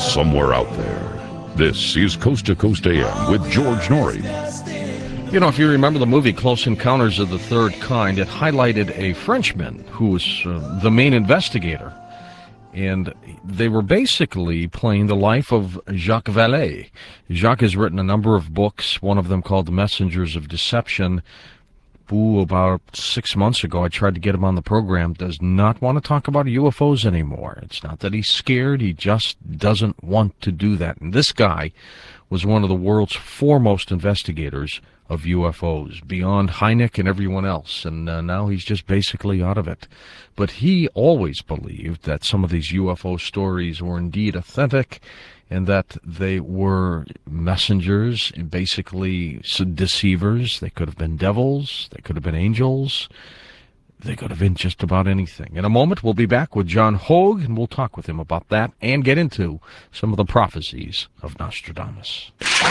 somewhere out there. This is Coast to Coast AM with George Norrie. You know, if you remember the movie Close Encounters of the Third Kind, it highlighted a Frenchman who was the main investigator. And they were basically playing the life of Jacques Vallée. Jacques has written a number of books, one of them called The Messengers of Deception. About 6 months ago, I tried to get him on the program. Does not want to talk about UFOs anymore. It's not that he's scared. He just doesn't want to do that. And this guy was one of the world's foremost investigators of UFOs, beyond Hynek and everyone else. And now he's just basically out of it. But he always believed that some of these UFO stories were indeed authentic, and that they were messengers, basically deceivers. They could have been devils, they could have been angels, they could have been just about anything. In a moment, we'll be back with John Hogue, and we'll talk with him about that and get into some of the prophecies of Nostradamus.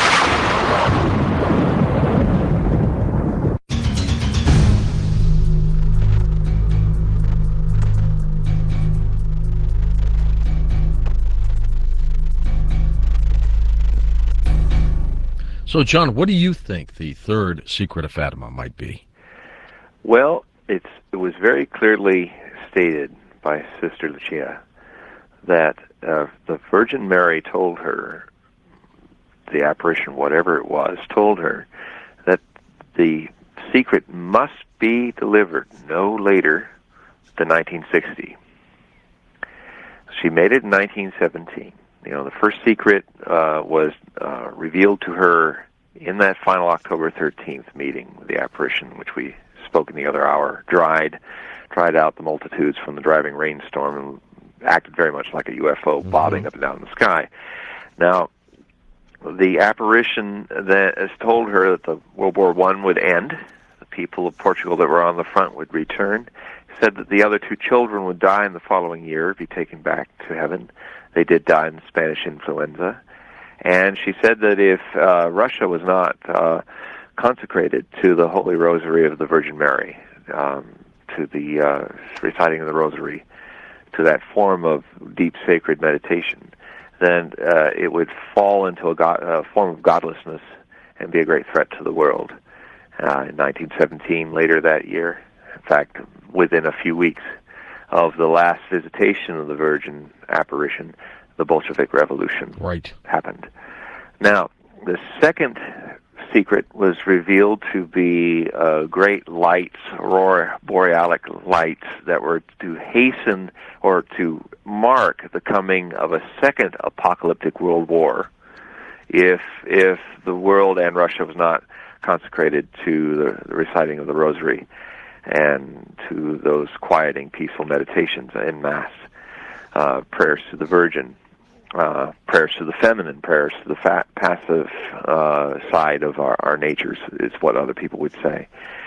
So, John, what do you think the third secret of Fatima might be? Well, it was very clearly stated by Sister Lucia that the Virgin Mary told her, the apparition, whatever it was, told her that the secret must be delivered no later than 1960. She made it in 1917. You know, the first secret was revealed to her in that final October 13th meeting, the apparition, which we spoke in the other hour, dried out the multitudes from the driving rainstorm and acted very much like a UFO bobbing up and down in the sky. Now, the apparition that has told her that the World War I would end, the people of Portugal that were on the front would return, said that the other two children would die in the following year, be taken back to heaven. They did die in Spanish influenza. And she said that if Russia was not consecrated to the Holy Rosary of the Virgin Mary, to the reciting of the Rosary, to that form of deep sacred meditation, then it would fall into a form of godlessness and be a great threat to the world. In 1917, later that year, in fact, within a few weeks of the last visitation of the Virgin apparition, the Bolshevik Revolution happened. Now, the second secret was revealed to be great lights, aurora borealic lights, that were to hasten or to mark the coming of a second apocalyptic world war if the world and Russia was not consecrated to the reciting of the Rosary and to those quieting, peaceful meditations en masse, prayers to the Virgin, prayers to the feminine, prayers to the passive side of our natures, is what other people would say.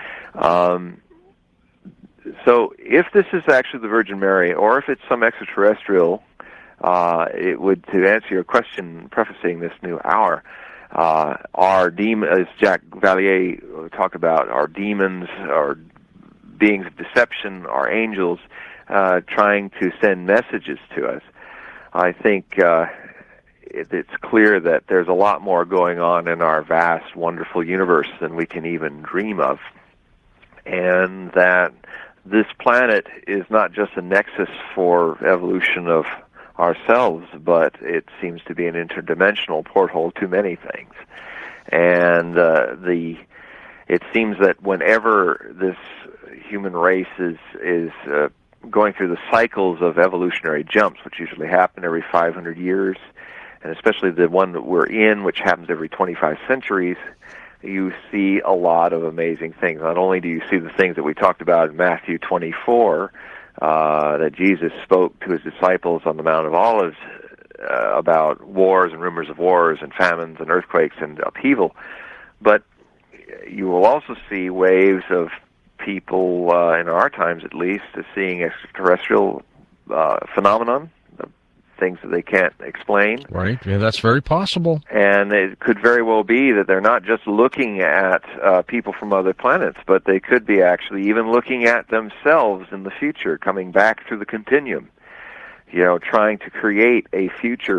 So if this is actually the Virgin Mary, or if it's some extraterrestrial, it would, to answer your question, prefacing this new hour, our as Jacques Vallée talked about, our demons, our beings of deception, our angels, trying to send messages to us. I think it's clear that there's a lot more going on in our vast, wonderful universe than we can even dream of, and that this planet is not just a nexus for evolution of ourselves, but it seems to be an interdimensional porthole to many things. And it seems that whenever this human race is going through the cycles of evolutionary jumps, which usually happen every 500 years, and especially the one that we're in, which happens every 25 centuries, you see a lot of amazing things. Not only do you see the things that we talked about in Matthew 24, that Jesus spoke to his disciples on the Mount of Olives about wars and rumors of wars and famines and earthquakes and upheaval, but you will also see waves of people, in our times at least, seeing extraterrestrial phenomenon, things that they can't explain. Right, yeah, that's very possible. And it could very well be that they're not just looking at people from other planets, but they could be actually even looking at themselves in the future, coming back through the continuum, trying to create a future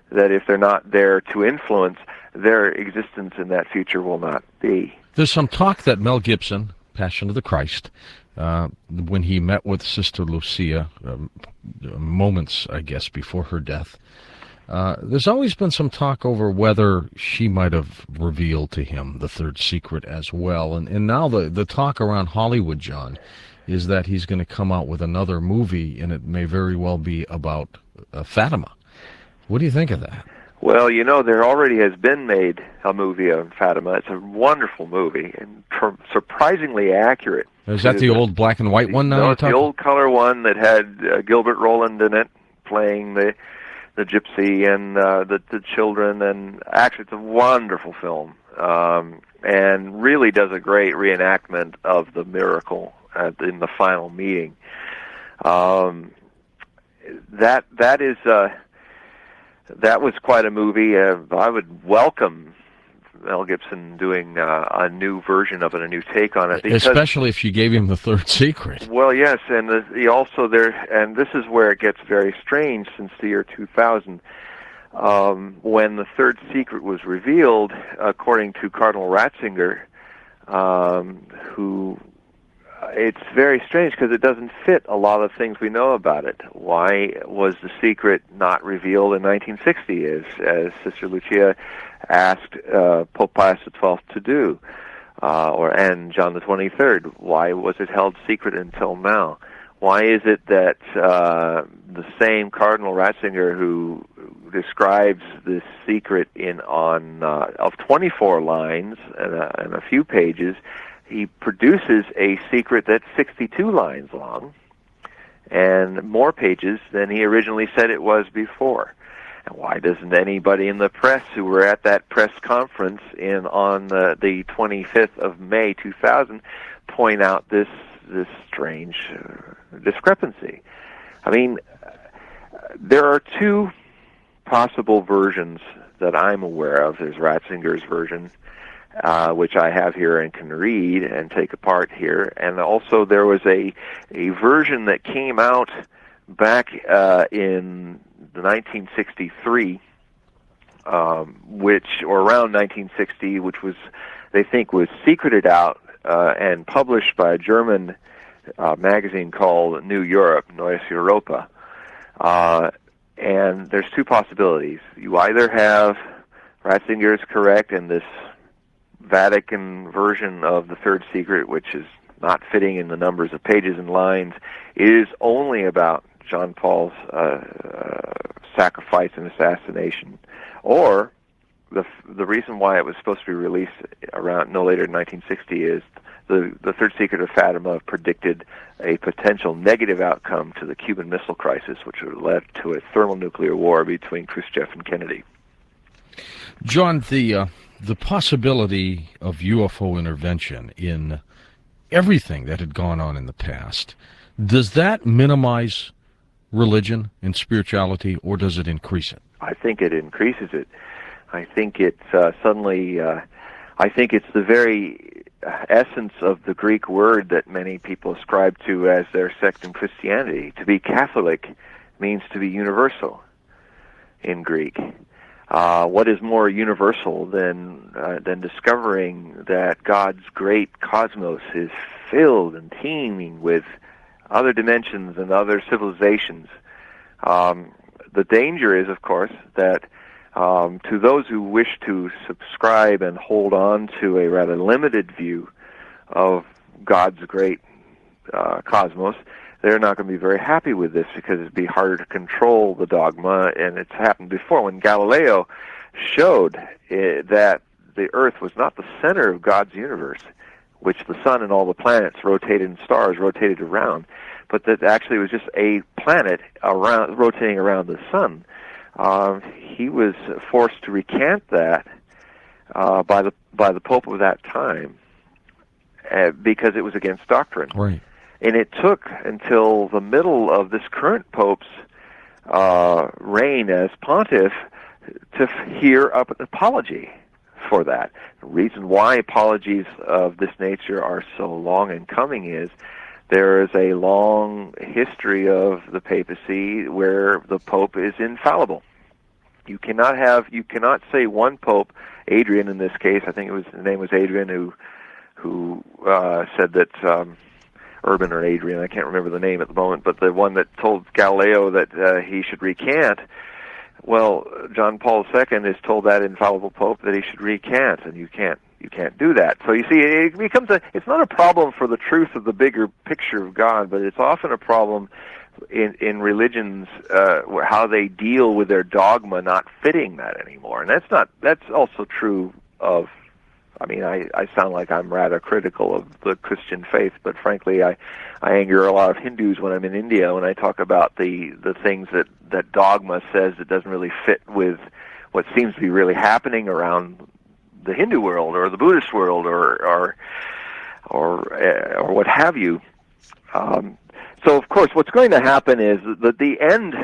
that if they're not there to influence, their existence in that future will not be. There's some talk that Mel Gibson, Passion of the Christ, when he met with Sister Lucia, moments, I guess, before her death, there's always been some talk over whether she might have revealed to him the third secret as well. And now the talk around Hollywood, John, is that he's going to come out with another movie, and it may very well be about Fatima. What do you think of that? Well, you know, there already has been made a movie on Fatima. It's a wonderful movie and surprisingly accurate. Is that the old black and white one now? No, it's the old color one that had Gilbert Roland in it, playing the gypsy and the children. And actually, it's a wonderful film, and really does a great reenactment of the miracle in the final meeting. That was quite a movie. I would welcome Mel Gibson doing a new version of it, a new take on it. Because, especially if you gave him the third secret. Well, yes, and he also there, and this is where it gets very strange since the year 2000, when the third secret was revealed, according to Cardinal Ratzinger, who. It's very strange because it doesn't fit a lot of things we know about it. Why was the secret not revealed in 1960, as Sister Lucia asked Pope Pius XII to do, and John the 23rd? Why was it held secret until now? Why is it that the same Cardinal Ratzinger who describes this secret of 24 lines and a few pages, he produces a secret that's 62 lines long and more pages than he originally said it was before? And why doesn't anybody in the press who were at that press conference on the 25th of May 2000 point out this strange discrepancy? I mean, there are two possible versions that I'm aware of. There's Ratzinger's version, which I have here and can read and take apart here. And also there was a version that came out back in 1963, or around 1960, which they think was secreted out and published by a German magazine called New Europe, Neues Europa. And there's two possibilities. You either have Ratzinger is correct, and this Vatican version of the third secret, which is not fitting in the numbers of pages and lines, is only about John Paul's sacrifice and assassination, or the reason why it was supposed to be released around no later than 1960 is the third secret of Fatima predicted a potential negative outcome to the Cuban Missile Crisis, which would have led to a thermonuclear war between Khrushchev and Kennedy. John, the possibility of UFO intervention in everything that had gone on in the past, does that minimize religion and spirituality, or does it increase it? I think it increases it. I think it's I think it's the very essence of the Greek word that many people ascribe to as their sect in Christianity. To be Catholic means to be universal in Greek. What is more universal than discovering that God's great cosmos is filled and teeming with other dimensions and other civilizations? The danger is, of course, that to those who wish to subscribe and hold on to a rather limited view of God's great cosmos, they're not going to be very happy with this because it'd be harder to control the dogma, and it's happened before when Galileo showed that the Earth was not the center of God's universe, which the sun and all the planets rotated and stars rotated around, but that actually was just a planet rotating around the sun. He was forced to recant that by the Pope of that time because it was against doctrine. Right. And it took until the middle of this current Pope's reign as pontiff to hear an apology for that. The reason why apologies of this nature are so long in coming is there is a long history of the papacy where the Pope is infallible. You cannot say one pope, Adrian in this case, I think his name was Adrian, who said that, Urban or Adrian, I can't remember the name at the moment, but the one that told Galileo that he should recant. Well, John Paul II has told that infallible pope that he should recant, and you can't do that. So you see, it becomes it's not a problem for the truth of the bigger picture of God, but it's often a problem in religions how they deal with their dogma not fitting that anymore. And that's also true of, I mean, I sound like I'm rather critical of the Christian faith, but frankly, I anger a lot of Hindus when I'm in India when I talk about the things that dogma says that doesn't really fit with what seems to be really happening around the Hindu world or the Buddhist world or what have you. So of course, what's going to happen is that the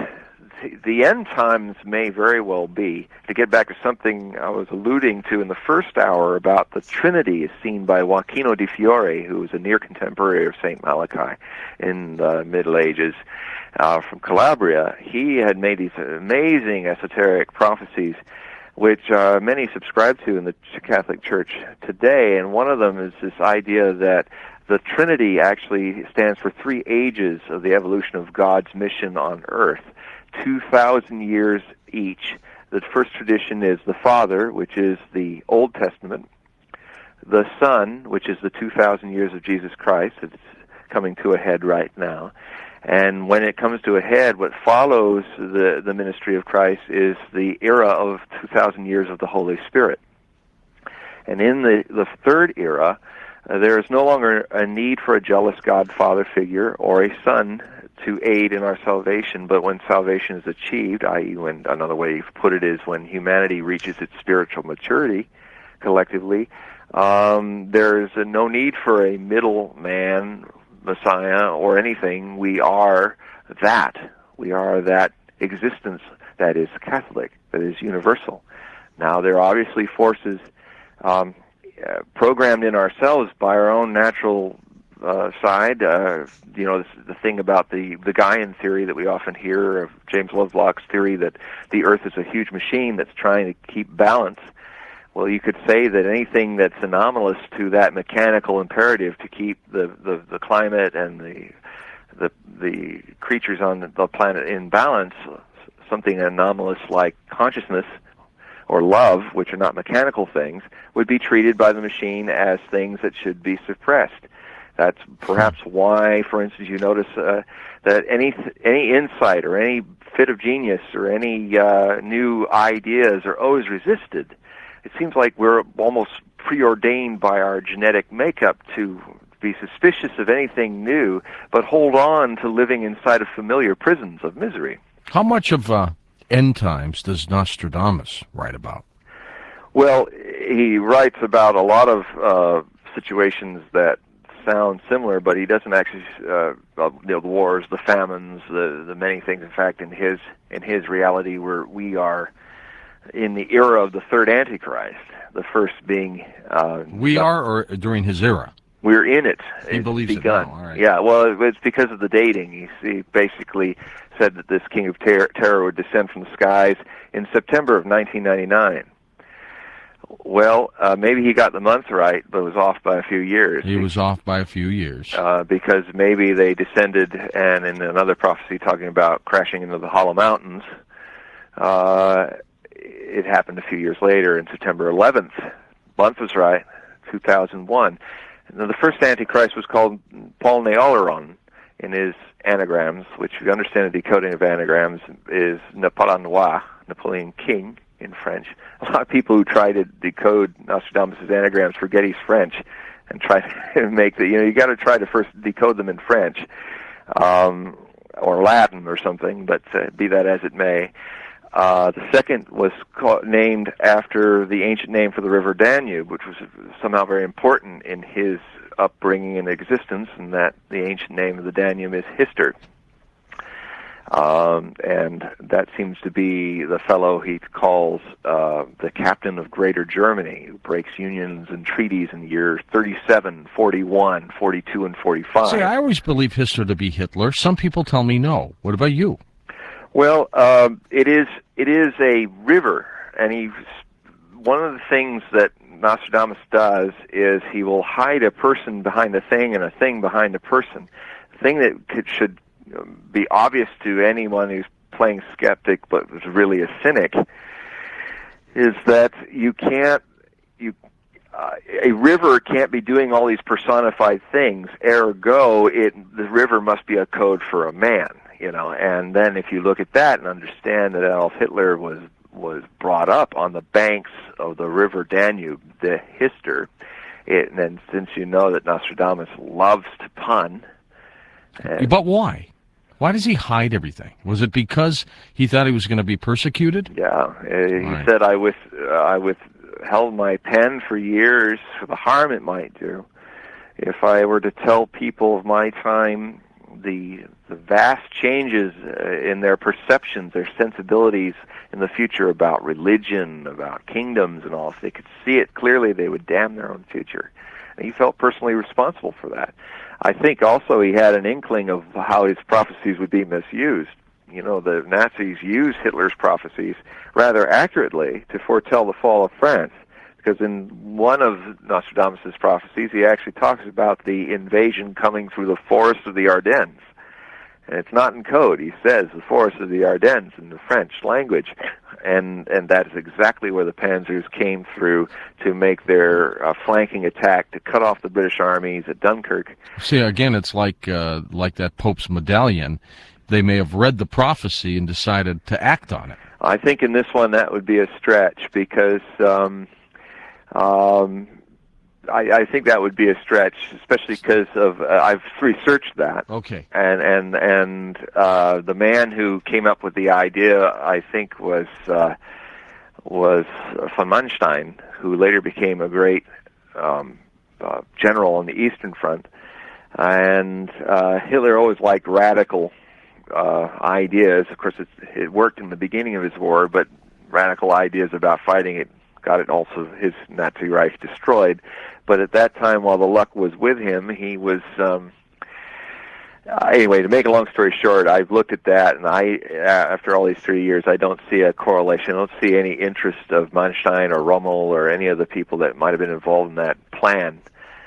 end times may very well be, to get back to something I was alluding to in the first hour about the Trinity as seen by Joachino di Fiore, who was a near contemporary of St. Malachi in the Middle Ages, from Calabria. He had made these amazing esoteric prophecies which many subscribe to in the Catholic Church today, and one of them is this idea that the Trinity actually stands for 3 ages of the evolution of God's mission on earth, 2,000 years each. The first tradition is the Father, which is the Old Testament, the Son, which is the 2,000 years of Jesus Christ. It's coming to a head right now. And when it comes to a head, what follows the ministry of Christ is the era of 2,000 years of the Holy Spirit. And in the third era, there is no longer a need for a jealous God-Father figure or a Son to aid in our salvation, but when salvation is achieved, i.e., when, another way you put it is when humanity reaches its spiritual maturity collectively, there's no need for a middle man, Messiah, or anything. We are that. We are that existence that is Catholic, that is universal. Now, there are obviously forces programmed in ourselves by our own natural side. You know, the thing about the Gaian theory that we often hear, of James Lovelock's theory that the Earth is a huge machine that's trying to keep balance. Well, you could say that anything that's anomalous to that mechanical imperative to keep the climate and the creatures on the planet in balance, something anomalous like consciousness or love, which are not mechanical things, would be treated by the machine as things that should be suppressed. That's perhaps why, for instance, you notice that any insight or any fit of genius or any new ideas are always resisted. It seems like we're almost preordained by our genetic makeup to be suspicious of anything new, but hold on to living inside of familiar prisons of misery. How much of end times does Nostradamus write about? Well, he writes about a lot of situations that sound similar, but he doesn't actually, the wars, the famines, the many things. In fact, in his reality, we are in the era of the third Antichrist, the first being... we are, or during his era? We're in it. He believes begun. It now. All right. Yeah, well, it's because of the dating. He basically said that this king of terror would descend from the skies in September of 1999. Well, maybe he got the month right, but was off by a few years. He was off by a few years. Because maybe they descended, and in another prophecy talking about crashing into the Hollow Mountains, it happened a few years later, in September 11th. Month was right, 2001. Now, the first Antichrist was called Paul Néoleron in his anagrams, which, if you understand the decoding of anagrams, is Napoleon Noir, Napoleon King in French. A lot of people who try to decode Nostradamus' anagrams forget he's French and try to make you got to try to first decode them in French or Latin or something, but be that as it may. The second was named after the ancient name for the river Danube, which was somehow very important in his upbringing and existence, and that the ancient name of the Danube is Hister. And that seems to be the fellow he calls the captain of Greater Germany, who breaks unions and treaties in the years 37, 41, 42, and 45. See, I always believe Hister to be Hitler. Some people tell me no. What about you? Well, it is a river, and one of the things that Nostradamus does is he will hide a person behind a thing and a thing behind a person. The thing that should be obvious to anyone who's playing skeptic but was really a cynic is that a river can't be doing all these personified things. Ergo, the river must be a code for a man. And then if you look at that and understand that Adolf Hitler was brought up on the banks of the river Danube, the Hister, and then since you know that Nostradamus loves to pun. But why? Why does he hide everything? Was it because he thought he was going to be persecuted? Yeah, he said, I withheld my pen for years for the harm it might do. If I were to tell people of my time the vast changes in their perceptions, their sensibilities in the future about religion, about kingdoms and all, if they could see it clearly, they would damn their own future. And he felt personally responsible for that. I think also he had an inkling of how his prophecies would be misused. The Nazis used Hitler's prophecies rather accurately to foretell the fall of France, because in one of Nostradamus' prophecies, he actually talks about the invasion coming through the forests of the Ardennes. And it's not in code. He says the forests of the Ardennes in the French language. And that is exactly where the Panzers came through to make their flanking attack to cut off the British armies at Dunkirk. See, again, it's like that Pope's medallion. They may have read the prophecy and decided to act on it. I think in this one that would be a stretch, because I think that would be a stretch, especially because of I've researched that. Okay. And the man who came up with the idea, I think, was von Manstein, who later became a great general on the Eastern Front. And Hitler always liked radical ideas. Of course, it worked in the beginning of his war, but radical ideas about fighting it got it also his Nazi Reich destroyed. But at that time, while the luck was with him, he was anyway. To make a long story short, I've looked at that, and after all these 3 years, I don't see a correlation. I don't see any interest of Manstein or Rommel or any of the people that might have been involved in that plan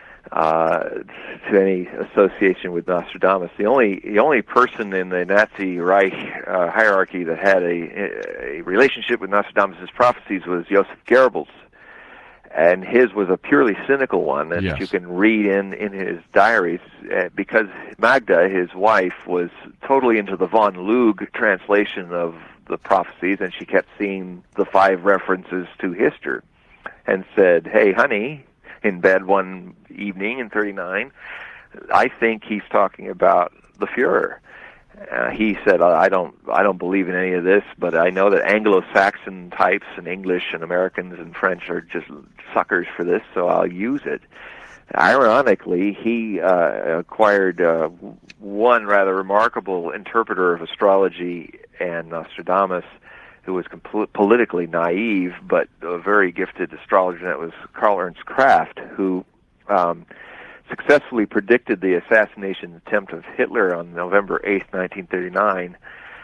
to any association with Nostradamus. The only person in the Nazi Reich hierarchy that had a relationship with Nostradamus' prophecies was Joseph Goebbels, and his was a purely cynical one that Yes. you can read in his diaries, because Magda, his wife, was totally into the von Lug translation of the prophecies, and she kept seeing the 5 references to Hister and said, "Hey, honey," in bed one evening in 1939, "I think he's talking about the Fuhrer." He said, I don't believe in any of this, but I know that Anglo-Saxon types and English and Americans and French are just suckers for this, so I'll use it." Ironically, he acquired one rather remarkable interpreter of astrology and Nostradamus, who was politically naive, but a very gifted astrologer, and that was Karl Ernst Kraft, who successfully predicted the assassination attempt of Hitler on November 8th, 1939,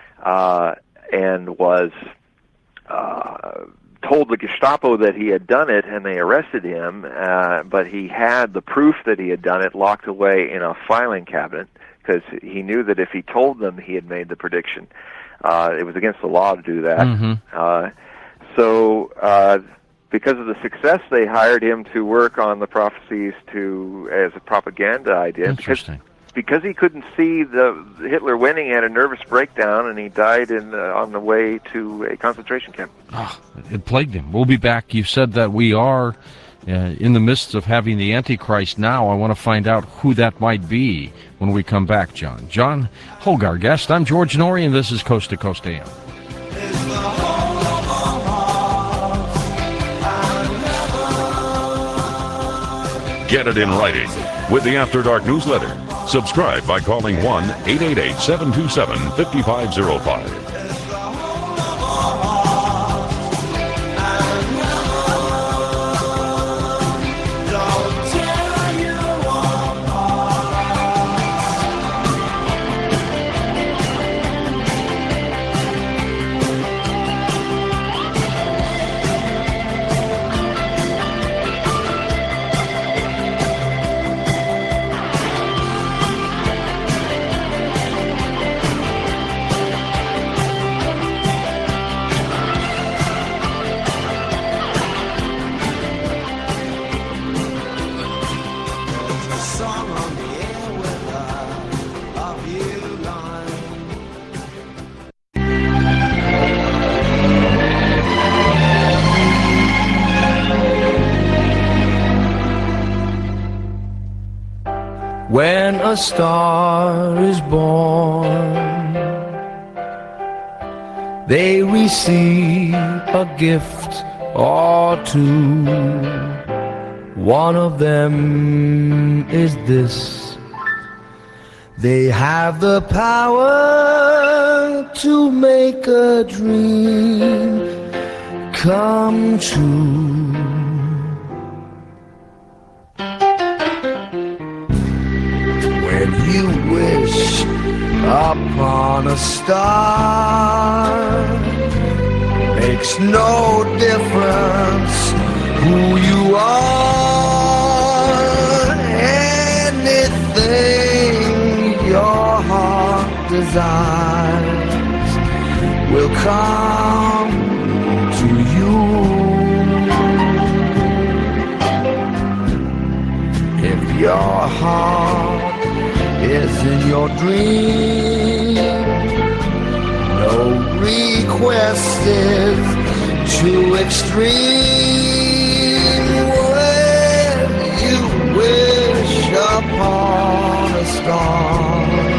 and was told the Gestapo that he had done it, and they arrested him, but he had the proof that he had done it locked away in a filing cabinet, because he knew that if he told them he had made the prediction, it was against the law to do that. Mm-hmm. Because of the success, they hired him to work on the prophecies as a propaganda idea. Interesting. Because he couldn't see the Hitler winning, he had a nervous breakdown, and he died on the way to a concentration camp. Oh, it plagued him. We'll be back. You said that we are in the midst of having the Antichrist now. I want to find out who that might be when we come back, John. John Hogue, our guest. I'm George Noory, and this is Coast to Coast AM. Get it in writing with the After Dark newsletter. Subscribe by calling 1-888-727-5505. when a star is born, they receive a gift or two. One of them is this: they have the power to make a dream come true. When you wish upon a star, makes no difference who you are. Anything your heart desires will come to you. If your heart is in your dream, no request is too extreme. When you wish upon a star,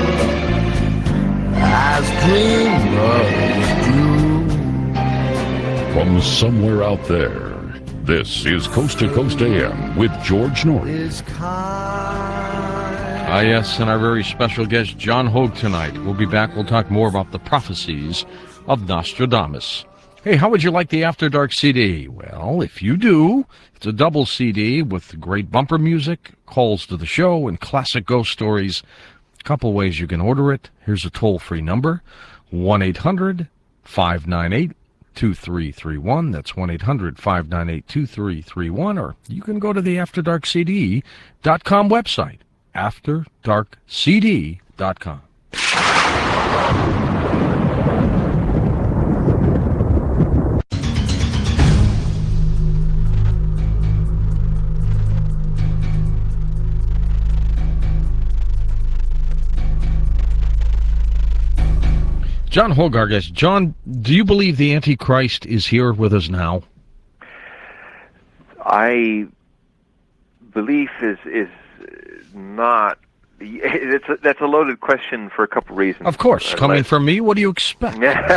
as dreamers do. From somewhere out there, this is Coast to Coast AM with George North. Is kind. Yes, and our very special guest, John Hogue, tonight. We'll be back. We'll talk more about the prophecies of Nostradamus. Hey, how would you like the After Dark CD? Well, if you do, it's a double CD with great bumper music, calls to the show, and classic ghost stories. A couple ways you can order it. Here's a toll-free number, 1-800-598-2331. That's 1-800-598-2331. Or you can go to the AfterDarkCD.com website, AfterDarkCD.com. John Hogue, our guest. John, do you believe the Antichrist is here with us now? I belief is not. That's a loaded question for a couple reasons. Of course, coming from me, what do you expect?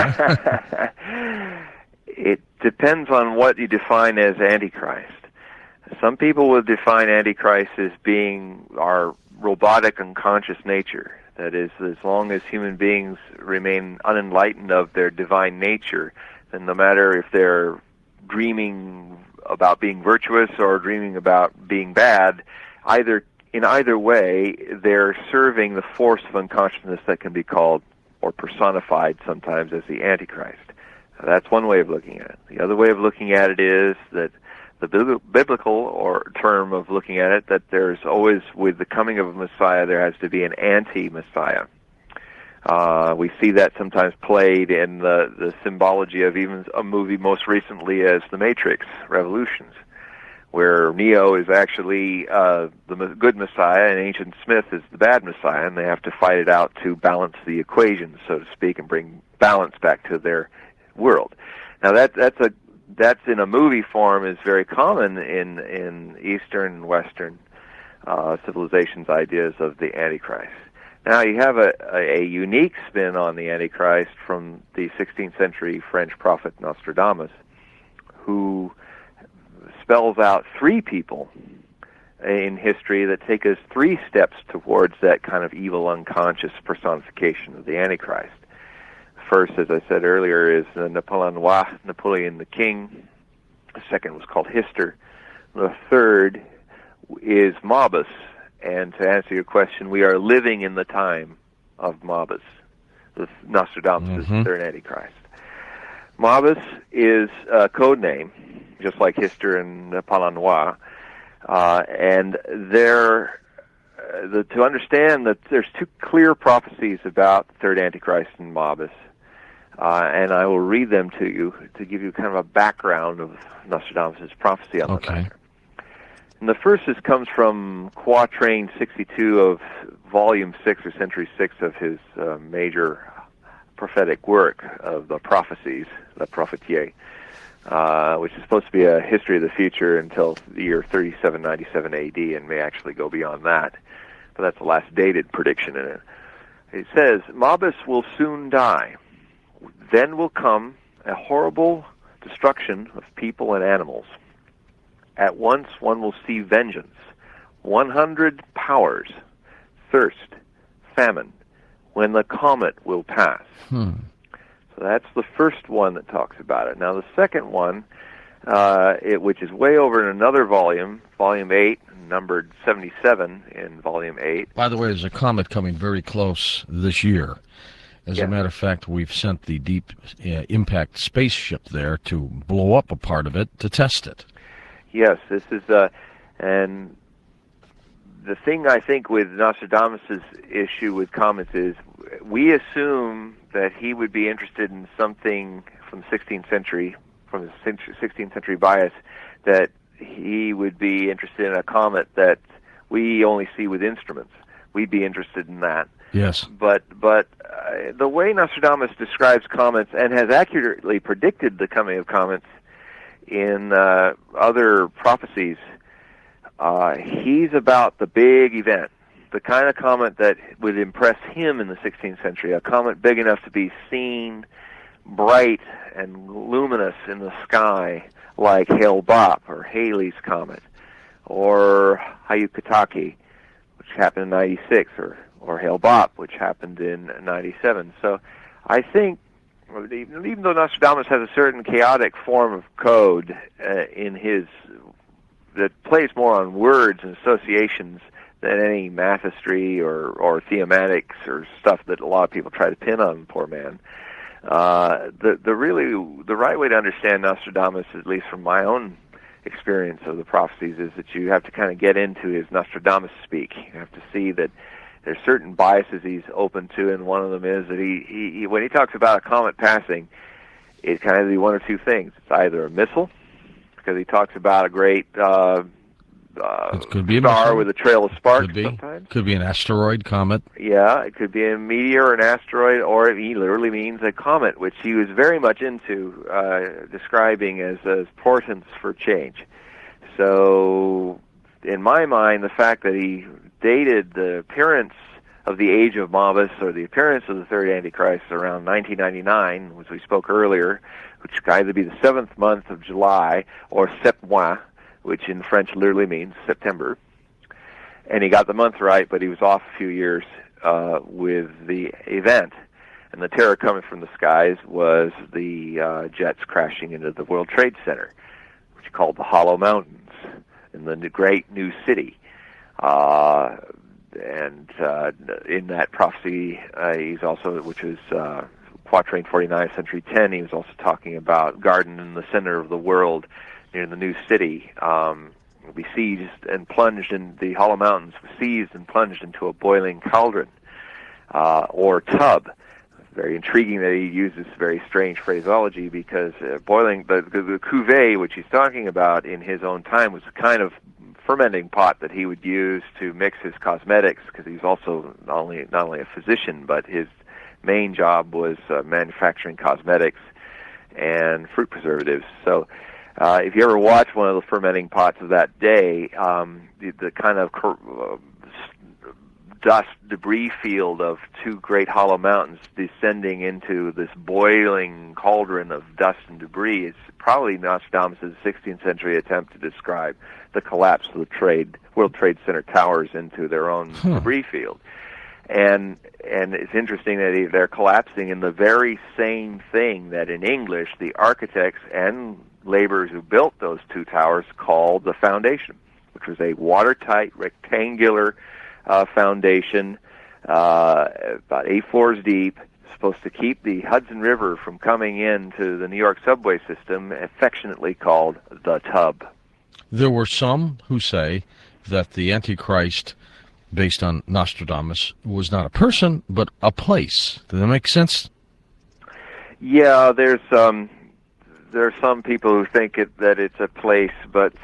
It depends on what you define as Antichrist. Some people would define Antichrist as being our robotic, unconscious nature. That is, as long as human beings remain unenlightened of their divine nature, then no matter if they're dreaming about being virtuous or dreaming about being bad, in either way, they're serving the force of unconsciousness that can be called or personified sometimes as the Antichrist. Now, that's one way of looking at it. The other way of looking at it is that the biblical or term of looking at it, that there's always, with the coming of a Messiah, there has to be an anti-Messiah. We see that sometimes played in the symbology of even a movie most recently as The Matrix Revolutions, where Neo is actually the good Messiah and Agent Smith is the bad Messiah, and they have to fight it out to balance the equation, so to speak, and bring balance back to their world. Now that's in a movie form is very common in Eastern and Western civilizations' ideas of the Antichrist. Now you have a unique spin on the Antichrist from the 16th century French prophet Nostradamus, who spells out three people in history that take us 3 steps towards that kind of evil unconscious personification of the Antichrist. First, as I said earlier, is Napoleon the King. The second was called Hister. The third is Mobus. And to answer your question, we are living in the time of Mobus. Nostradamus is the third Antichrist. Mobus is a code name, just like Hister and Napoleon Noir. And to understand that there's 2 clear prophecies about the third Antichrist and Mobus. And I will read them to you to give you kind of a background of Nostradamus' prophecy on the matter. And the first comes from Quatrain 62 of Volume 6 or Century 6 of his major prophetic work of the prophecies, La Prophétie, which is supposed to be a history of the future until the year 3797 AD and may actually go beyond that. but that's the last dated prediction in it. It says, Mobus will soon die. Then will come a horrible destruction of people and animals. At once one will see vengeance, 100 powers, thirst, famine, when the comet will pass. So that's the first one that talks about it. Now the second one, which is way over in another volume, volume 8, numbered 77 in volume 8. By the way, there's a comet coming very close this year. As a matter of fact, we've sent the Deep Impact spaceship there to blow up a part of it to test it. Yes, this is, and the thing I think with Nostradamus' issue with comets is we assume that he would be interested in something from the 16th century, from the 16th century bias, that he would be interested in a comet that we only see with instruments. We'd be interested in that. Yes. But the way Nostradamus describes comets and has accurately predicted the coming of comets in other prophecies, he's about the big event, the kind of comet that would impress him in the 16th century, a comet big enough to be seen bright and luminous in the sky like Hale-Bopp or Halley's Comet or Hyakutake, which happened in 96, or Hale-Bopp, which happened in 97. So I think, even though Nostradamus has a certain chaotic form of code in his, that plays more on words and associations than any mathistry or thematics or stuff that a lot of people try to pin on the poor man, the right way to understand Nostradamus, at least from my own experience of the prophecies, is that you have to kind of get into his Nostradamus speak. You have to see that there's certain biases he's open to, and one of them is that he when he talks about a comet passing, it kind of be one or two things. It's either a missile, because he talks about a great it could be a star missile. with a trail of sparks Could be. sometimes. Could be an asteroid, comet. Yeah, it could be a meteor, an asteroid, or he literally means a comet, which he was very much into describing as portents for change. So, in my mind, the fact that he dated the appearance of the age of Mobus, or the appearance of the third Antichrist, around 1999, as we spoke earlier, which could either be the 7th month of July or Sept-mois, which in French literally means September. And he got the month right, but he was off a few years with the event. And the terror coming from the skies was the jets crashing into the World Trade Center, which is called the Hollow Mountains, in the great new city. And in that prophecy, he's also, which is Quatrain 49, Century 10, he was also talking about garden in the center of the world, near the new city, will be seized and plunged in the Hollow Mountains, seized and plunged into a boiling cauldron or tub. Very intriguing that he uses very strange phraseology, because boiling the cuvée, which he's talking about in his own time, was a kind of fermenting pot that he would use to mix his cosmetics, because he's also not only a physician, but his main job was manufacturing cosmetics and fruit preservatives. So if you ever watch one of the fermenting pots of that day, the kind of dust debris field of two great hollow mountains descending into this boiling cauldron of dust and debris is probably Nostradamus' 16th century attempt to describe the collapse of the World Trade Center towers into their own debris field. And it's interesting that they're collapsing in the very same thing that in English the architects and laborers who built those two towers called the foundation, which was a watertight rectangular foundation about 8 floors deep, supposed to keep the Hudson River from coming into the New York subway system, affectionately called the Tub. There were some who say that the Antichrist, based on Nostradamus, was not a person, but a place. Does that make sense? Yeah, there are some people who think that it's a place, but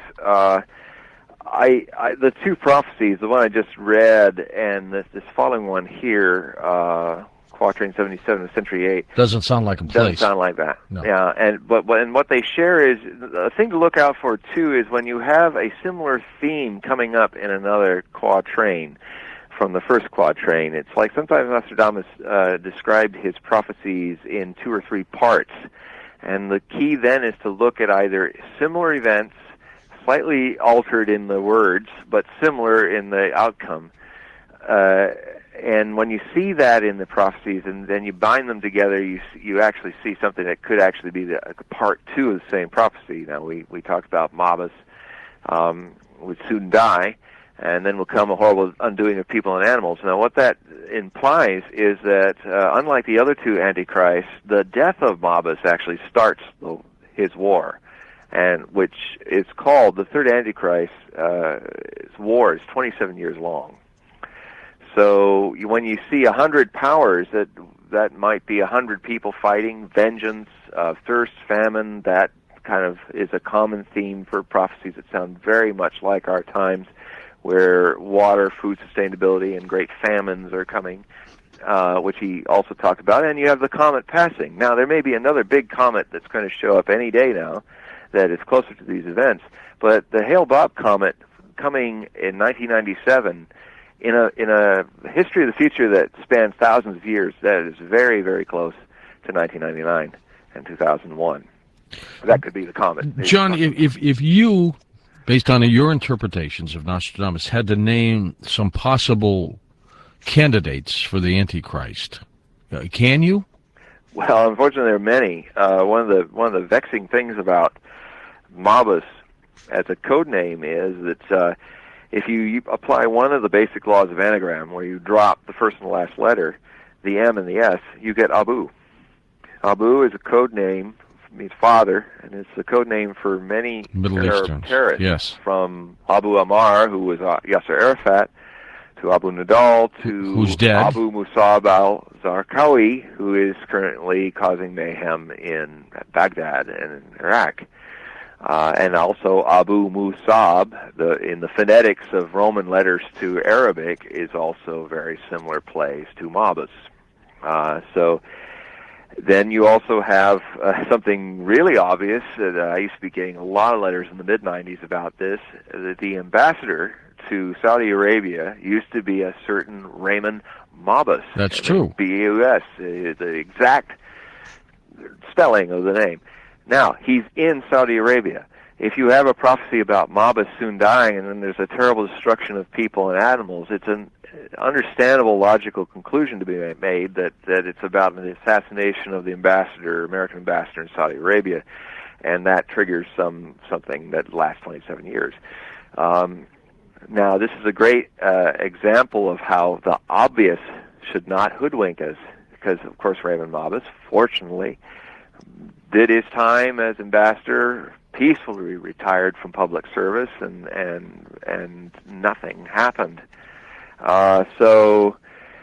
the two prophecies, the one I just read and this following one here, Quatrain 77 of Century 8, doesn't sound like a place. Doesn't sound like that. No. Yeah, and what they share is, the thing to look out for too is when you have a similar theme coming up in another quatrain. from the first quatrain. It's like sometimes Nostradamus described his prophecies in 2 or 3 parts, and the key then is to look at either similar events, slightly altered in the words, but similar in the outcome. And when you see that in the prophecies, and then you bind them together, you actually see something that could actually be the part 2 of the same prophecy. Now, we talked about Mabus would soon die, and then will come a horrible undoing of people and animals. Now, what that implies is that, unlike the other 2 antichrists, the death of Mabus actually starts his war, and which is called the third antichrist. His war is 27 years long. So when you see 100 powers, that might be 100 people fighting, vengeance, thirst, famine. That kind of is a common theme for prophecies that sound very much like our times, where water, food sustainability, and great famines are coming, which he also talked about. And you have the comet passing. Now, there may be another big comet that's going to show up any day now that is closer to these events, but the Hale-Bopp comet coming in 1997, in a history of the future that spans thousands of years, that is very, very close to 1999 and 2001. That could be the comet. John, if you, based on your interpretations of Nostradamus, had to name some possible candidates for the Antichrist, can you? Well, unfortunately, there are many. One of the vexing things about Mabus as a code name is that if you apply one of the basic laws of anagram, where you drop the first and the last letter, the M and the S, you get Abu. Abu is a code name, means father, and it's a code name for many Middle Eastern terrorists. Yes. From Abu Ammar, who was Yasser Arafat, to Abu Nadal, to who's dead. Abu Musab al-Zarqawi, who is currently causing mayhem in Baghdad and in Iraq. And also Abu Musab, in the phonetics of Roman letters to Arabic, is also very similar plays to Mabus. So then you also have something really obvious that I used to be getting a lot of letters in the mid-90s about this, that the ambassador to Saudi Arabia used to be a certain Raymond Mabus. That's true. B-A-U-S, the exact spelling of the name. Now, he's in Saudi Arabia. If you have a prophecy about Mabus soon dying, and then there's a terrible destruction of people and animals, it's an understandable, logical conclusion to be made that it's about the assassination of the American ambassador in Saudi Arabia, and that triggers something that lasts 27 years. Now, this is a great example of how the obvious should not hoodwink us, because, of course, Raymond Mabus, fortunately, did his time as ambassador, peacefully retired from public service, and nothing happened. So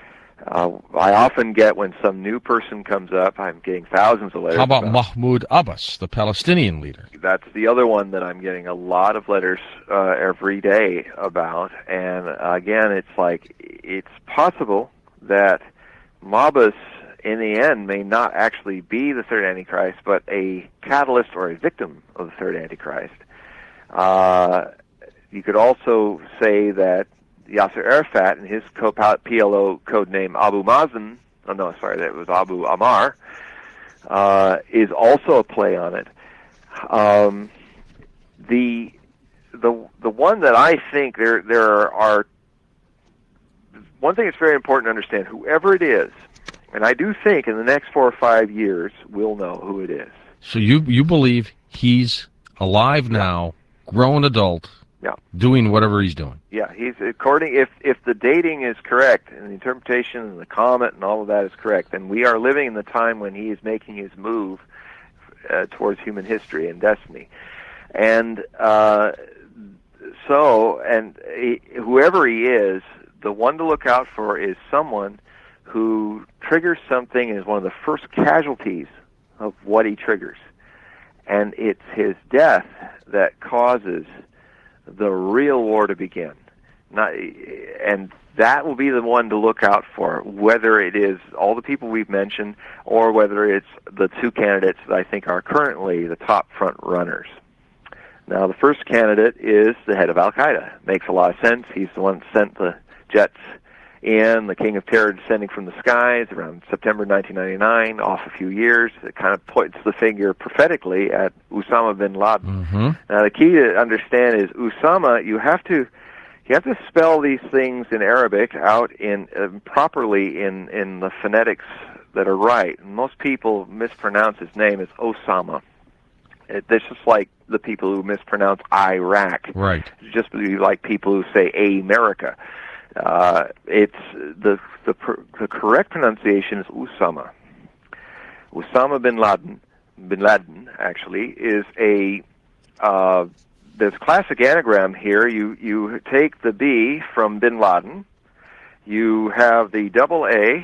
I often get, when some new person comes up, I'm getting thousands of letters. How about Mahmoud Abbas, the Palestinian leader? That's the other one that I'm getting a lot of letters every day about. And again, it's like, it's possible that Mabus, in the end, may not actually be the third Antichrist, but a catalyst or a victim of the third Antichrist. You could also say that Yasser Arafat and his PLO code name Abu Mazen, that was Abu Ammar, is also a play on it. The one that I think there are, one thing that's very important to understand, whoever it is, and I do think in the next 4 or 5 years we'll know who it is. So you believe he's alive now, grown adult, doing whatever he's doing? Yeah, he's according, if the dating is correct and the interpretation and the comet and all of that is correct, then we are living in the time when he is making his move towards human history and destiny. And whoever he is, the one to look out for is someone who triggers something and is one of the first casualties of what he triggers. And it's his death that causes the real war to begin. And that will be the one to look out for, whether it is all the people we've mentioned or whether it's the 2 candidates that I think are currently the top front runners. Now, the first candidate is the head of Al-Qaeda. Makes a lot of sense. He's the one that sent the jets in The King of Terror Descending from the Skies around September 1999, off a few years. It kind of points the finger prophetically at Osama bin Laden. Mm-hmm. Now, the key to understand is Osama, you have to spell these things in Arabic out in properly in the phonetics that are right. And most people mispronounce his name as Osama. It's just like the people who mispronounce Iraq. Right. It's just like people who say America. It's the correct pronunciation is Osama. Osama bin Laden. Bin Laden actually is a there's a classic anagram here. You take the B from Bin Laden. You have the double A,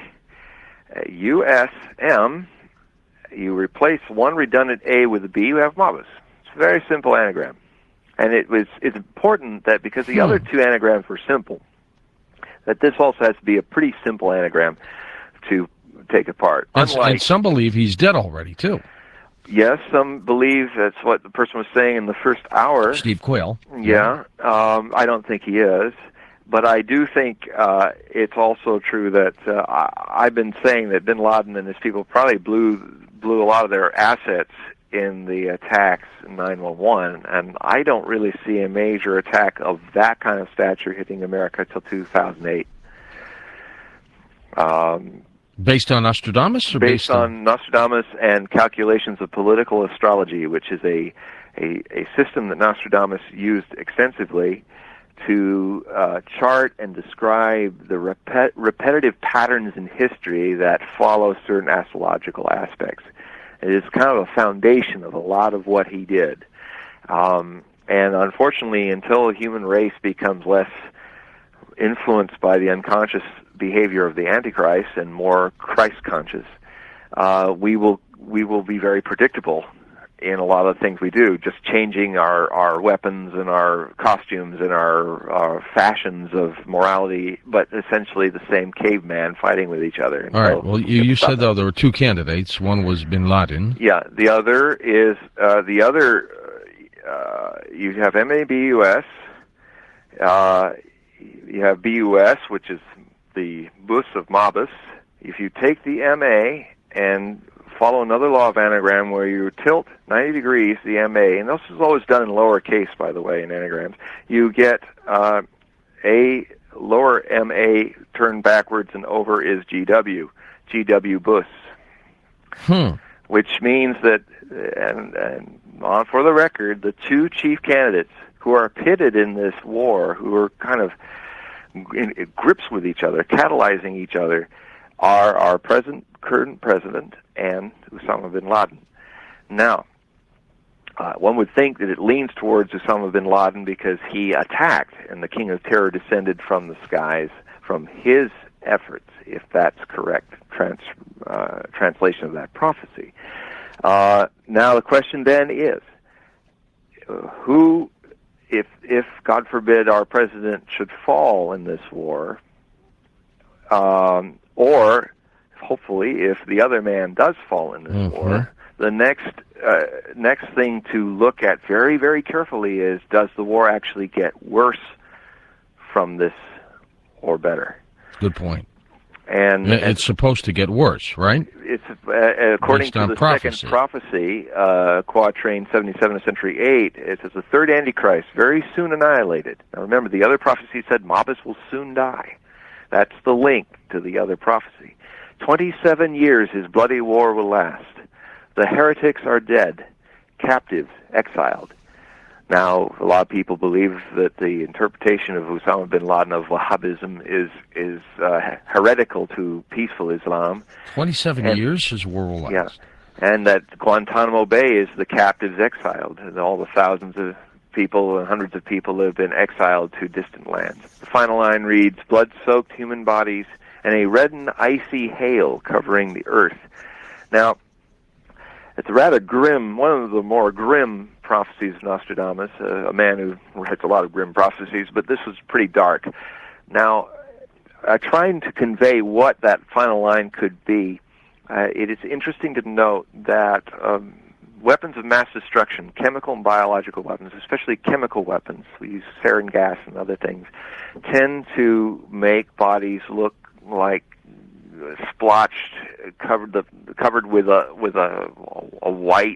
USM. You replace one redundant A with a B. You have Mabus. It's a very simple anagram, and it's important that because the other two anagrams were simple, that this also has to be a pretty simple anagram to take apart. And some believe he's dead already, too. Yes, some believe that's what the person was saying in the first hour. Steve Quayle. Yeah, I don't think he is. But I do think it's also true that I've been saying that bin Laden and his people probably blew a lot of their assets in the attacks in 9/11, and I don't really see a major attack of that kind of stature hitting America till 2008. Based on Nostradamus? Or based on Nostradamus and calculations of political astrology, which is a system that Nostradamus used extensively to chart and describe the repetitive patterns in history that follow certain astrological aspects. It is kind of a foundation of a lot of what he did. And unfortunately, until the human race becomes less influenced by the unconscious behavior of the Antichrist and more Christ-conscious, we will be very predictable in a lot of the things we do, just changing our weapons and our costumes and our fashions of morality, but essentially the same caveman fighting with each other. All right. Well, you said, though, there were two candidates. One was bin Laden. Yeah. The other is, you have MABUS, you have BUS, which is the Bus of Mabus. If you take the MA and follow another law of anagram where you tilt 90 degrees the MA, and this is always done in lowercase, by the way, in anagrams, you get a lower MA turned backwards and over is GW Bus, which means that, and on for the record, the two chief candidates who are pitted in this war, who are kind of in grips with each other, catalyzing each other, are our current president and Osama bin Laden. Now, one would think that it leans towards Osama bin Laden because he attacked, and the King of Terror descended from the skies from his efforts, if that's correct translation of that prophecy. Now, the question then is, who, if God forbid our president should fall in this war, or hopefully if the other man does fall in this war, the next thing to look at very, very carefully is, does the war actually get worse from this or better? Good point. And it's supposed to get worse, right? It's according to the second prophecy, Quatrain 77 of Century 8, it says the third Antichrist, very soon annihilated. Now remember, the other prophecy said Mabus will soon die. That's the link to the other prophecy. 27 years his bloody war will last. The heretics are dead, captives, exiled. Now, a lot of people believe that the interpretation of Osama bin Laden of Wahhabism is heretical to peaceful Islam. 27 years his war will last. Yeah, and that Guantanamo Bay is the captives exiled, and all the thousands of people and hundreds of people that have been exiled to distant lands. The final line reads, blood-soaked human bodies and a red and icy hail covering the earth. Now, it's rather grim, one of the more grim prophecies of Nostradamus, a man who writes a lot of grim prophecies, but this was pretty dark. Now, trying to convey what that final line could be, it is interesting to note that weapons of mass destruction, chemical and biological weapons, especially chemical weapons, we use sarin gas and other things, tend to make bodies look like splotched, covered with a white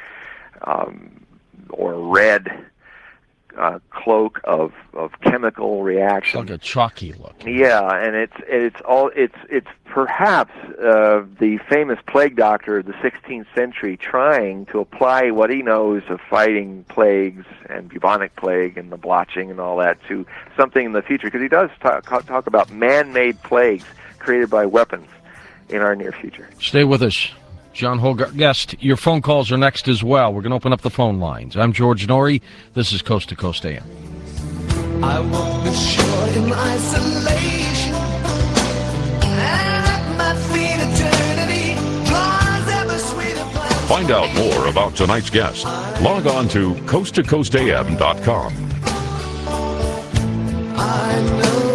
or red cloak of chemical reaction. It's like a chalky look. Yeah, and it's perhaps the famous plague doctor of the 16th century trying to apply what he knows of fighting plagues and bubonic plague and the blotching and all that to something in the future, because he does talk about man-made plagues created by weapons in our near future. Stay with us. John Hogarth, guest, your phone calls are next as well. We're going to open up the phone lines. I'm George Norrie. This is Coast to Coast AM. I walk the shore in isolation, and at my feet eternity draws ever sweeter. Find out more about tonight's guest. Log on to coasttocoastam.com. I know